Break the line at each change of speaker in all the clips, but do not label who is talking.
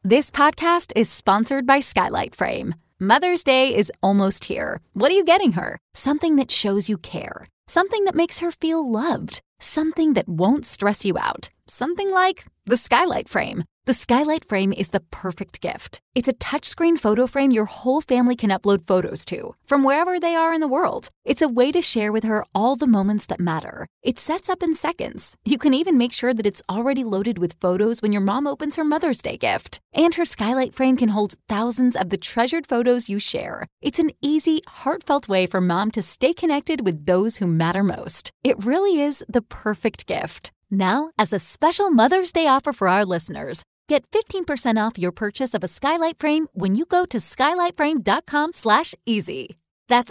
This podcast is sponsored by Skylight Frame. Mother's Day is almost here. What are you getting her? Something that shows you care. Something that makes her feel loved. Something that won't stress you out. Something like the Skylight Frame. The Skylight Frame is the perfect gift. It's a touchscreen photo frame your whole family can upload photos to, from wherever they are in the world. It's a way to share with her all the moments that matter. It sets up in seconds. You can even make sure that it's already loaded with photos when your mom opens her Mother's Day gift. And her Skylight Frame can hold thousands of the treasured photos you share. It's an easy, heartfelt way for mom to stay connected with those who matter most. It really is the perfect gift. Now, as a special Mother's Day offer for our listeners, get 15% off your purchase of a Skylight Frame when you go to skylightframe.com/easy. That's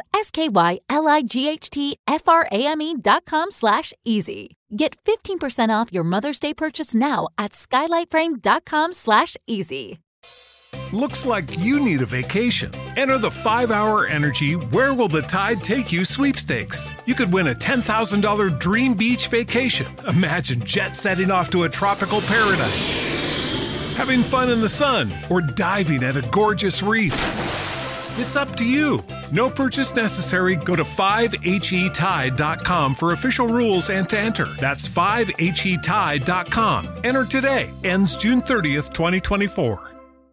SKYLIGHTFRAME.com/easy. Get 15% off your Mother's Day purchase now at skylightframe.com/easy.
Looks like you need a vacation. Enter the 5-Hour Energy Where Will the Tide Take You sweepstakes. You could win a $10,000 dream beach vacation. Imagine jet setting off to a tropical paradise, having fun in the sun, or diving at a gorgeous reef. It's up to you. No purchase necessary. Go to 5HETide.com for official rules and to enter. That's 5HETide.com. Enter today. Ends June 30th, 2024.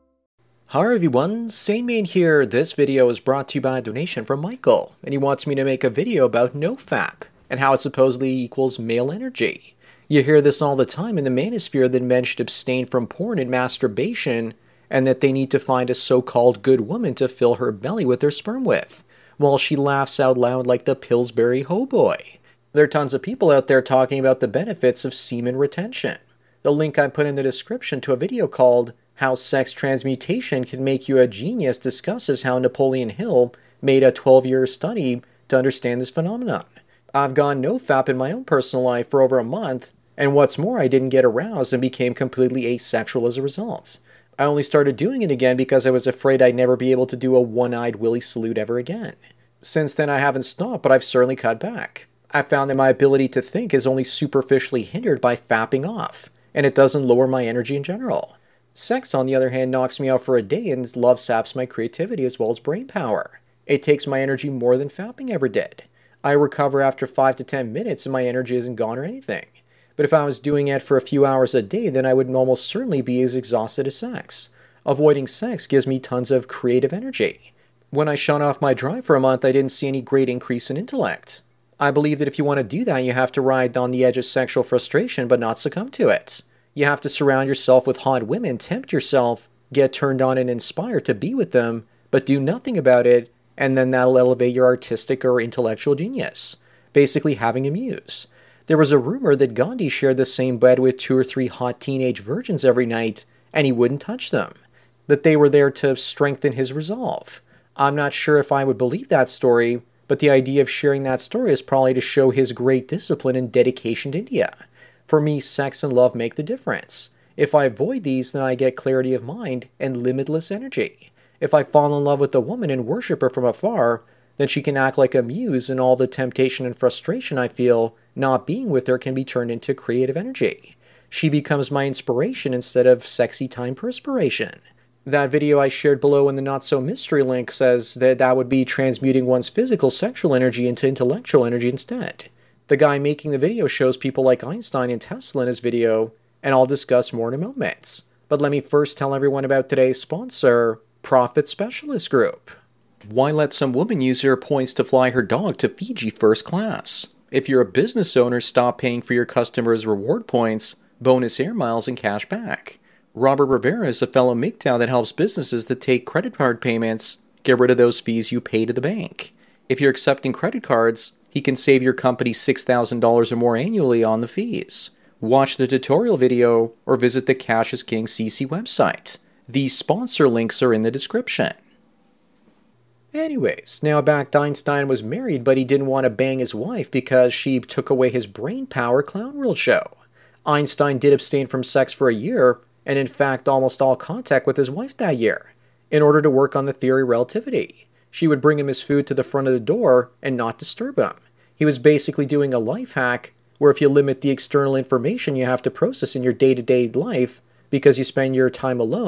Hi everyone, SaneMain here. This video is brought to you by a donation from Michael, and he wants me to make a video about NoFap and how it supposedly equals male energy. You hear this all the time in the manosphere that men should abstain from porn and masturbation, and that they need to find a so-called good woman to fill her belly with their sperm with, while she laughs out loud like the Pillsbury Hoboy. There are tons of people out there talking about the benefits of semen retention. The link I put in the description to a video called How Sex Transmutation Can Make You a Genius discusses how Napoleon Hill made a 12-year study to understand this phenomenon. I've gone NoFap in my own personal life for over a month, and what's more, I didn't get aroused and became completely asexual as a result. I only started doing it again because I was afraid I'd never be able to do a one-eyed Willy salute ever again. Since then I haven't stopped, but I've certainly cut back. I found that my ability to think is only superficially hindered by fapping off, and it doesn't lower my energy in general. Sex, on the other hand, knocks me out for a day, and love saps my creativity as well as brain power. It takes my energy more than fapping ever did. I recover after 5 to 10 minutes and my energy isn't gone or anything. But if I was doing it for a few hours a day, then I would almost certainly be as exhausted as sex. Avoiding sex gives me tons of creative energy. When I shut off my drive for a month, I didn't see any great increase in intellect. I believe that if you want to do that, you have to ride on the edge of sexual frustration but not succumb to it. You have to surround yourself with hot women, tempt yourself, get turned on and inspired to be with them, but do nothing about it, and then that'll elevate your artistic or intellectual genius. Basically having a muse. There was a rumor that Gandhi shared the same bed with 2 or 3 hot teenage virgins every night, and he wouldn't touch them. That they were there to strengthen his resolve. I'm not sure if I would believe that story, but the idea of sharing that story is probably to show his great discipline and dedication to India. For me, sex and love make the difference. If I avoid these, then I get clarity of mind and limitless energy. If I fall in love with a woman and worship her from afar, then she can act like a muse, and all the temptation and frustration I feel not being with her can be turned into creative energy. She becomes my inspiration instead of sexy time perspiration. That video I shared below in the not-so-mystery link says that would be transmuting one's physical sexual energy into intellectual energy instead. The guy making the video shows people like Einstein and Tesla in his video, and I'll discuss more in a moment. But let me first tell everyone about today's sponsor, Profit Specialist Group. Why let some woman use her points to fly her dog to Fiji first class? If you're a business owner, stop paying for your customers' reward points, bonus air miles, and cash back. Robert Rivera is a fellow MGTOW that helps businesses that take credit card payments get rid of those fees you pay to the bank. If you're accepting credit cards, he can save your company $6,000 or more annually on the fees. Watch the tutorial video or visit the Cash is King CC website. These sponsor links are in the description. Anyways, now back to Einstein was married, but he didn't want to bang his wife because she took away his brain power clown world show. Einstein did abstain from sex for a year, and in fact almost all contact with his wife that year, in order to work on the theory of relativity. She would bring him his food to the front of the door and not disturb him. He was basically doing a life hack where if you limit the external information you have to process in your day-to-day life because you spend your time alone,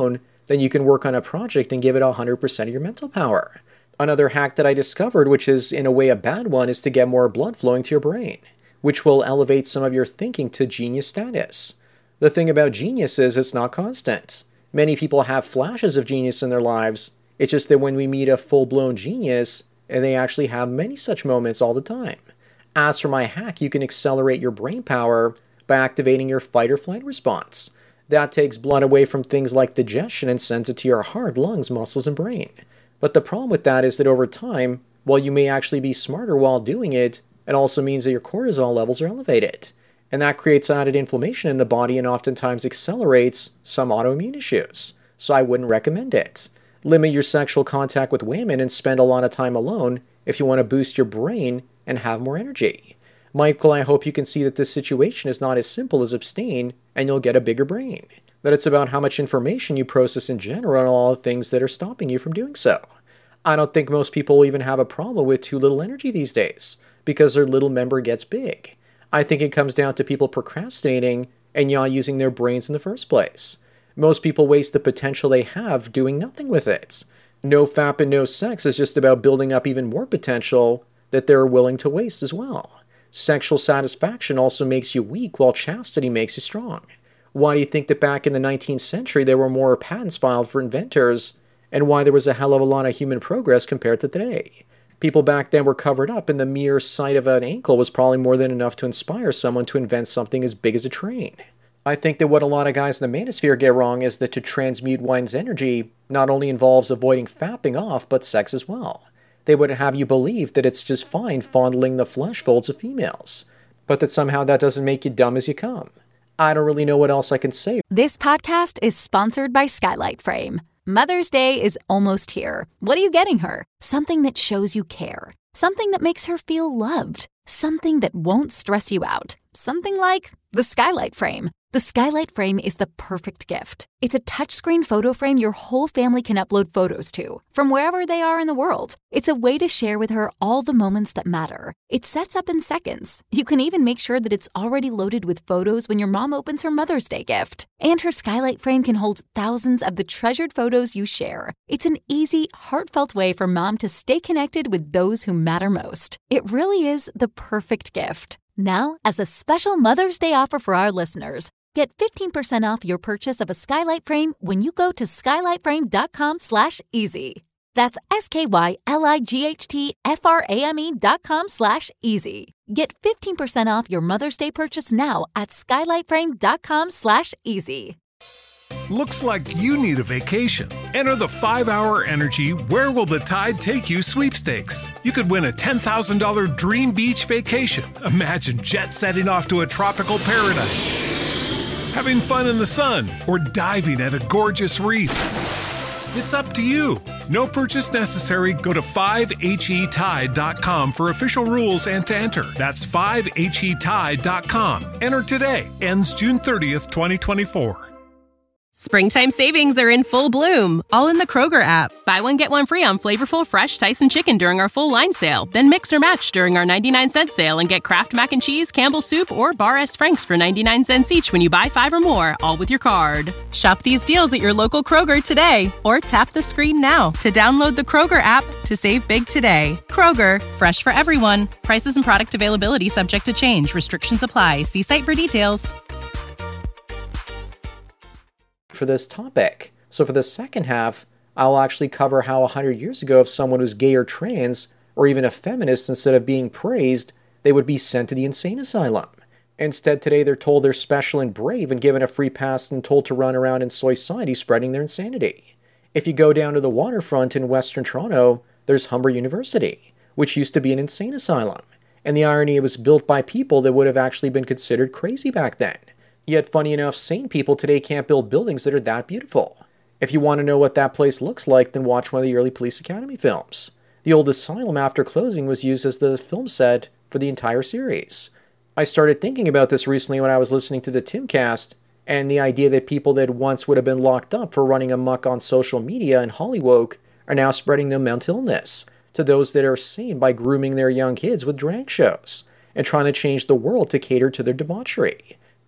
then you can work on a project and give it 100% of your mental power. Another hack that I discovered, which is in a way a bad one, is to get more blood flowing to your brain, which will elevate some of your thinking to genius status. The thing about genius is it's not constant. Many people have flashes of genius in their lives. It's just that when we meet a full-blown genius, and they actually have many such moments all the time. As for my hack, you can accelerate your brain power by activating your fight or flight response. That takes blood away from things like digestion and sends it to your heart, lungs, muscles, and brain. But the problem with that is that over time, while you may actually be smarter while doing it, it also means that your cortisol levels are elevated. And that creates added inflammation in the body and oftentimes accelerates some autoimmune issues. So I wouldn't recommend it. Limit your sexual contact with women and spend a lot of time alone if you want to boost your brain and have more energy. Michael, I hope you can see that this situation is not as simple as abstain and you'll get a bigger brain. That it's about how much information you process in general and all the things that are stopping you from doing so. I don't think most people even have a problem with too little energy these days because their little member gets big. I think it comes down to people procrastinating and not using their brains in the first place. Most people waste the potential they have doing nothing with it. No FAP and no sex is just about building up even more potential that they're willing to waste as well. Sexual satisfaction also makes you weak while chastity makes you strong. Why do you think that back in the 19th century there were more patents filed for inventors and why there was a hell of a lot of human progress compared to today? People back then were covered up and the mere sight of an ankle was probably more than enough to inspire someone to invent something as big as a train. I think that what a lot of guys in the manosphere get wrong is that to transmute one's energy not only involves avoiding fapping off, but sex as well. They would have you believe that it's just fine fondling the flesh folds of females, but that somehow that doesn't make you dumb as you come. I don't really know what else I can say.
This podcast is sponsored by Skylight Frame. Mother's Day is almost here. What are you getting her? Something that shows you care. Something that makes her feel loved. Something that won't stress you out. Something like the Skylight Frame. The Skylight Frame is the perfect gift. It's a touchscreen photo frame your whole family can upload photos to, from wherever they are in the world. It's a way to share with her all the moments that matter. It sets up in seconds. You can even make sure that it's already loaded with photos when your mom opens her Mother's Day gift. And her Skylight Frame can hold thousands of the treasured photos you share. It's an easy, heartfelt way for mom to stay connected with those who matter most. It really is the perfect gift. Now, as a special Mother's Day offer for our listeners, get 15% off your purchase of a Skylight Frame when you go to skylightframe.com/easy. That's SKYLIGHTFRAME.com/easy. Get 15% off your Mother's Day purchase now at skylightframe.com/easy.
Looks like you need a vacation. Enter the 5-Hour Energy Where Will the Tide Take You sweepstakes. You could win a $10,000 dream beach vacation. Imagine jet setting off to a tropical paradise, having fun in the sun, or diving at a gorgeous reef. It's up to you. No purchase necessary. Go to 5HETide.com for official rules and to enter. That's 5HETide.com. Enter today. Ends June 30th, 2024.
Springtime savings are in full bloom, all in the Kroger app. Buy one, get one free on flavorful fresh Tyson chicken during our full line sale. Then mix or match during our 99-cent sale and get Kraft Mac and Cheese, Campbell's Soup, or Bar S. Frank's for 99 cents each when you buy 5 or more, all with your card. Shop these deals at your local Kroger today, or tap the screen now to download the Kroger app to save big today. Kroger, fresh for everyone. Prices and product availability subject to change. Restrictions apply. See site for details.
For this topic. So for the second half, I'll actually cover how 100 years ago if someone was gay or trans, or even a feminist, instead of being praised, they would be sent to the insane asylum. Instead, today they're told they're special and brave and given a free pass and told to run around in society spreading their insanity. If you go down to the waterfront in Western Toronto, there's Humber University, which used to be an insane asylum. And the irony, it was built by people that would have actually been considered crazy back then. Yet, funny enough, sane people today can't build buildings that are that beautiful. If you want to know what that place looks like, then watch one of the early Police Academy films. The old asylum, after closing, was used as the film set for the entire series. I started thinking about this recently when I was listening to the Timcast, and the idea that people that once would have been locked up for running amok on social media and Hollywood are now spreading their mental illness to those that are sane by grooming their young kids with drag shows and trying to change the world to cater to their debauchery.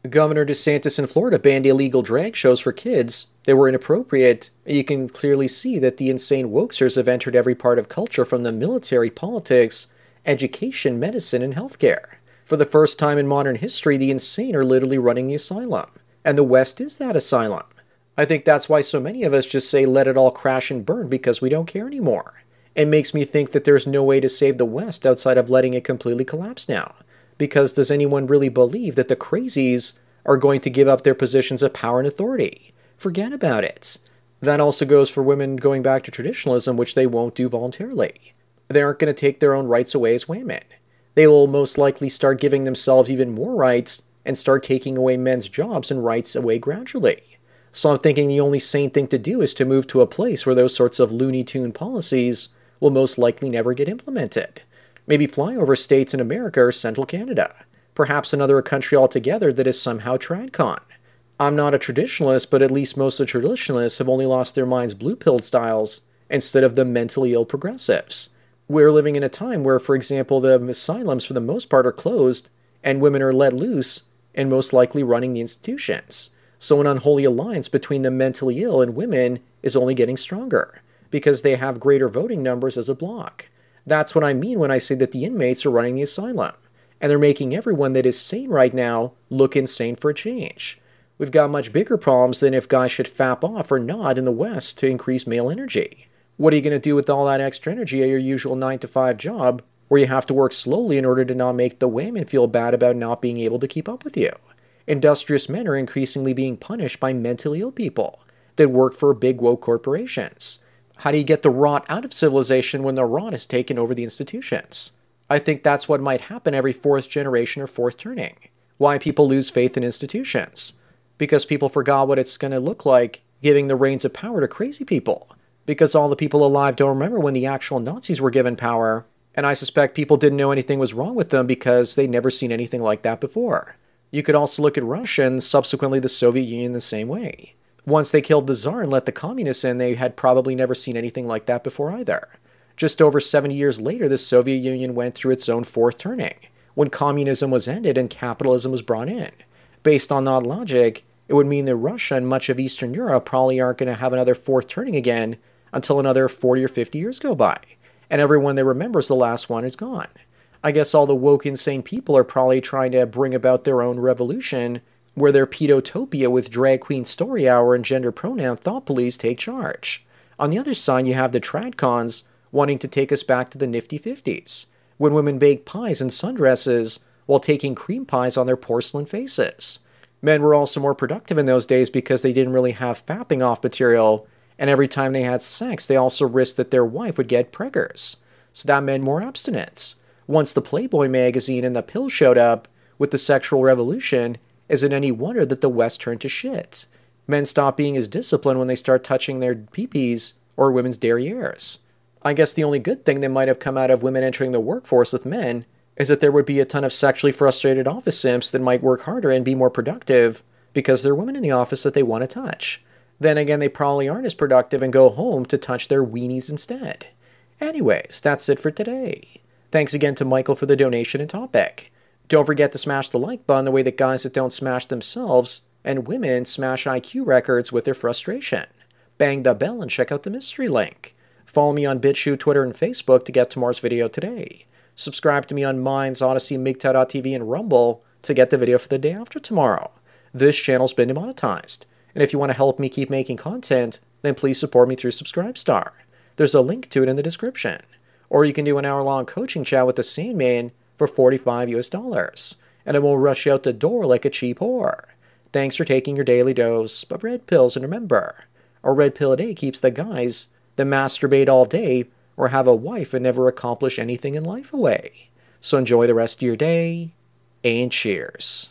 Governor DeSantis in Florida banned illegal drag shows for kids. They were inappropriate. You can clearly see that the insane wokesters have entered every part of culture, from the military, politics, education, medicine, and healthcare. For the first time in modern history, the insane are literally running the asylum. And the West is that asylum. I think that's why so many of us just say let it all crash and burn because we don't care anymore. It makes me think that there's no way to save the West outside of letting it completely collapse now. Because does anyone really believe that the crazies are going to give up their positions of power and authority? Forget about it. That also goes for women going back to traditionalism, which they won't do voluntarily. They aren't going to take their own rights away as women. They will most likely start giving themselves even more rights and start taking away men's jobs and rights away gradually. So I'm thinking the only sane thing to do is to move to a place where those sorts of Looney Tune policies will most likely never get implemented. Maybe flyover states in America or central Canada. Perhaps another country altogether that is somehow tradcon. I'm not a traditionalist, but at least most of the traditionalists have only lost their minds blue-pilled styles instead of the mentally ill progressives. We're living in a time where, for example, the asylums for the most part are closed and women are let loose and most likely running the institutions. So an unholy alliance between the mentally ill and women is only getting stronger because they have greater voting numbers as a bloc. That's what I mean when I say that the inmates are running the asylum. And they're making everyone that is sane right now look insane for a change. We've got much bigger problems than if guys should fap off or not in the West to increase male energy. What are you going to do with all that extra energy at your usual 9-to-5 job where you have to work slowly in order to not make the women feel bad about not being able to keep up with you? Industrious men are increasingly being punished by mentally ill people that work for big woke corporations. How do you get the rot out of civilization when the rot has taken over the institutions? I think that's what might happen every fourth generation or fourth turning. Why people lose faith in institutions. Because people forgot what it's going to look like giving the reins of power to crazy people. Because all the people alive don't remember when the actual Nazis were given power. And I suspect people didn't know anything was wrong with them because they'd never seen anything like that before. You could also look at Russia and subsequently the Soviet Union the same way. Once they killed the Tsar and let the communists in, they had probably never seen anything like that before either. Just over 70 years later, the Soviet Union went through its own fourth turning, when communism was ended and capitalism was brought in. Based on that logic, it would mean that Russia and much of Eastern Europe probably aren't going to have another fourth turning again until another 40 or 50 years go by, and everyone that remembers the last one is gone. I guess all the woke, insane people are probably trying to bring about their own revolution, where their pedotopia with drag queen story hour and gender pronoun thought police take charge. On the other side, you have the tradcons wanting to take us back to the nifty 50s, when women baked pies in sundresses while taking cream pies on their porcelain faces. Men were also more productive in those days because they didn't really have fapping off material, and every time they had sex, they also risked that their wife would get preggers. So that meant more abstinence. Once the Playboy magazine and the pill showed up with the sexual revolution, is it any wonder that the West turned to shit? Men stop being as disciplined when they start touching their peepees or women's derrieres. I guess the only good thing that might have come out of women entering the workforce with men is that there would be a ton of sexually frustrated office simps that might work harder and be more productive because there are women in the office that they want to touch. Then again, they probably aren't as productive and go home to touch their weenies instead. Anyways, that's it for today. Thanks again to Michael for the donation and topic. Don't forget to smash the like button the way that guys that don't smash themselves and women smash IQ records with their frustration. Bang the bell and check out the mystery link. Follow me on BitChute, Twitter, and Facebook to get tomorrow's video today. Subscribe to me on Minds, Odyssey, MGTOW.tv, and Rumble to get the video for the day after tomorrow. This channel's been demonetized. And if you want to help me keep making content, then please support me through Subscribestar. There's a link to it in the description. Or you can do an hour-long coaching chat with the Sandman for $45 US, and it won't rush you out the door like a cheap whore. Thanks for taking your daily dose of red pills, and remember, a red pill a day keeps the guys that masturbate all day or have a wife and never accomplish anything in life away. So enjoy the rest of your day, and cheers.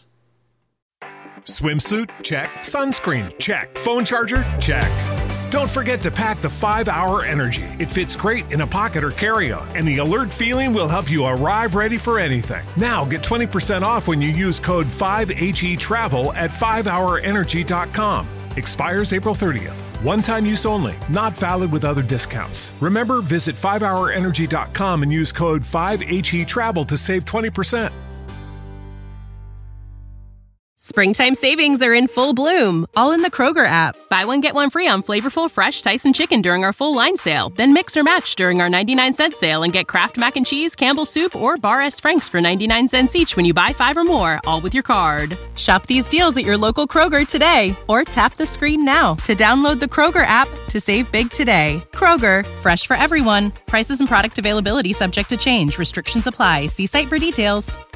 Swimsuit? Check. Sunscreen? Check. Phone charger? Check. Don't forget to pack the 5-Hour Energy. It fits great in a pocket or carry-on, and the alert feeling will help you arrive ready for anything. Now get 20% off when you use code 5HETRAVEL at 5hourenergy.com. Expires April 30th. One-time use only. Not valid with other discounts. Remember, visit 5hourenergy.com and use code 5HETRAVEL to save 20%.
Springtime savings are in full bloom, all in the Kroger app. Buy one, get one free on flavorful, fresh Tyson chicken during our full line sale. Then mix or match during our 99-cent sale and get Kraft Mac and Cheese, Campbell's Soup, or Bar S. Frank's for 99 cents each when you buy 5 or more, all with your card. Shop these deals at your local Kroger today, or tap the screen now to download the Kroger app to save big today. Kroger, fresh for everyone. Prices and product availability subject to change. Restrictions apply. See site for details.